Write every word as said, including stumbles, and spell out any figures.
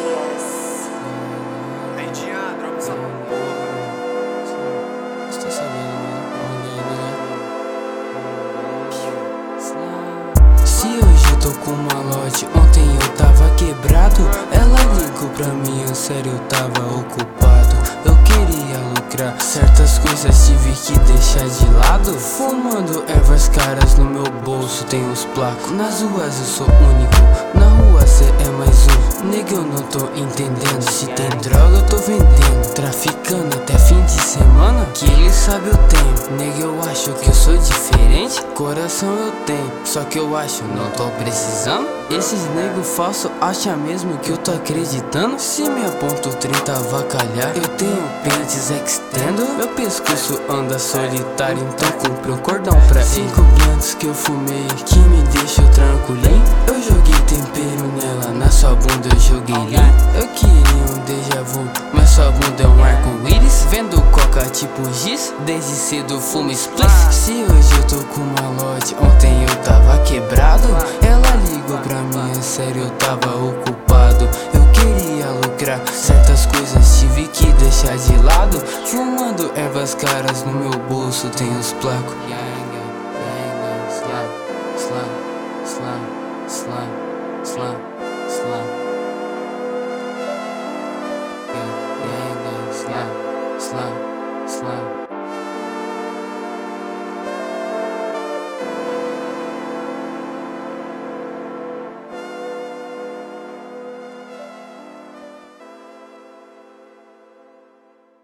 Dias. Aí, Dian, droga essa porra. Você tá sabendo, mano? Se hoje eu tô com malote, ontem eu tava quebrado. Ela ligou pra mim, eu sério eu tava ocupado. Eu queria lucrar, certas coisas tive que deixar de lado. Fumando ervas caras no meu bolso, tem os placos. Nas ruas eu sou único, na rua cê é mais um. Nega, eu não tô entendendo, se tem droga eu tô vendendo, traficando até fim de semana, que ele sabe eu tenho. Nega, eu acho que eu sou diferente, coração eu tenho, só que eu acho não tô precisando. Esses nego falso acha mesmo que eu tô acreditando? Se me aponto trinta avacalhar, eu tenho pentes extendo. Meu pescoço anda solitário, então compre um cordão pra ir. Cinco blancos que eu fumei, que me deixou tranquilinho. Eu joguei tempero nela, na sua bunda eu joguei lean. Eu queria um déjà vu, mas sua bunda é um arco-íris. Vendo coca tipo giz, desde cedo fumo split. Se hoje eu tô com malote, ontem eu tava quebrado. Ela ligou pra mim, é sério eu tava ocupado. Eu queria lucrar, certas coisas tive que deixar de lado. Fumando ervas caras, no meu bolso tem os placos. Slam, slam, slam, slam, slam, slam.